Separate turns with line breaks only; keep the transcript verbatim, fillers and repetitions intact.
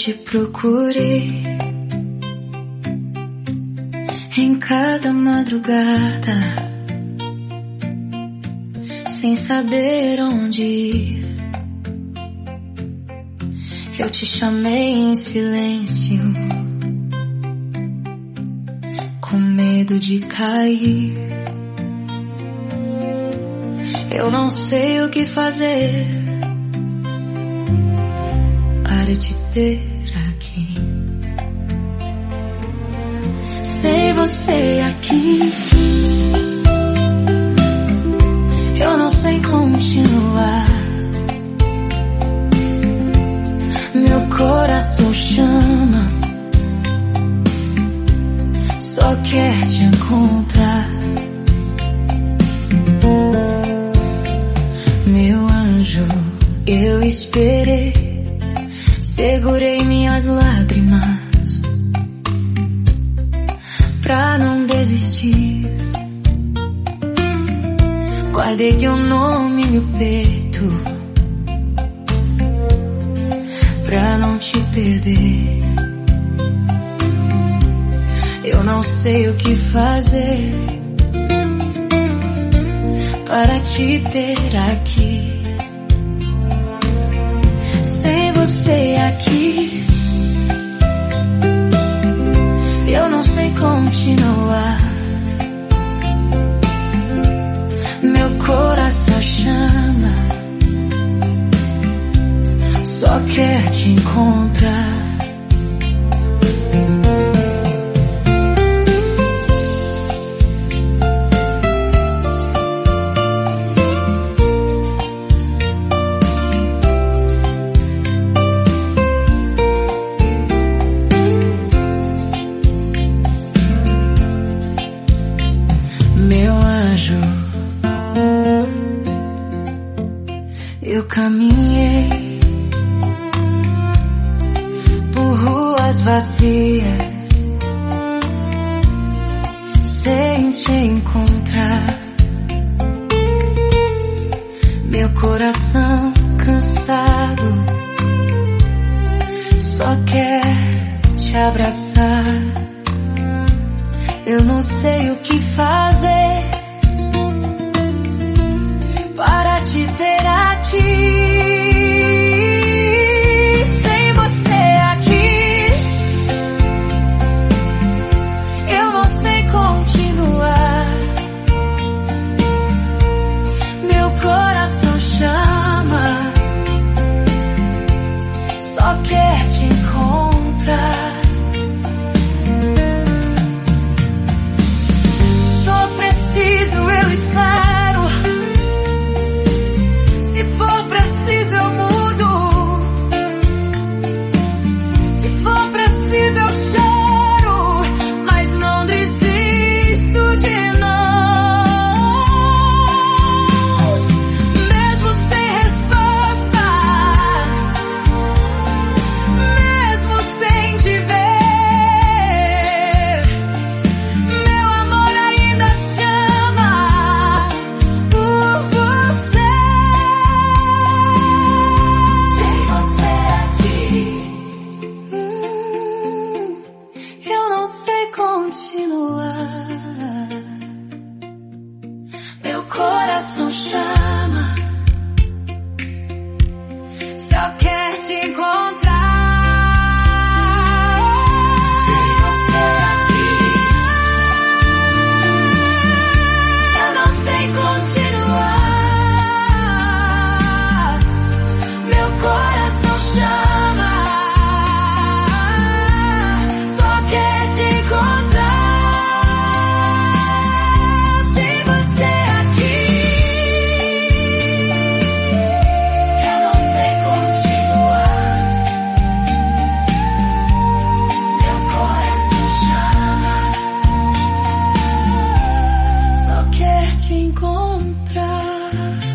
te procurei em cada madrugada, sem saber onde ir. Eu te chamei em silêncio, com medo de cair. Eu não sei o que fazer para te ter aqui. Sem você aqui, eu não sei continuar. Meu coração chama, só quer te encontrar. Meu anjo, eu esperei, segurei minhas lágrimas pra não desistir. Guardei teu nome no peito pra não te perder. Eu não sei o que fazer para te ter aqui. Sem você aqui, eu não sei continuar. Meu coração chama, só quer te encontrar. Meu anjo, eu caminhei por ruas vazias sem te encontrar. Meu coração cansado só quer te abraçar. Eu não sei o que fazer para te ter aqui. Sem você aqui, eu não sei continuar. Meu coração chama, só quer te encontrar. Eu espero, se for preciso eu mudo, se for preciso eu choro, mas não desisto de nós. Mesmo sem respostas, mesmo sem te ver, meu amor ainda chama. Continuar. Meu coração chama, só quer te encontrar. Sem você aqui, eu não sei continuar. Meu coração chama, só quer te encontrar. Encontrar.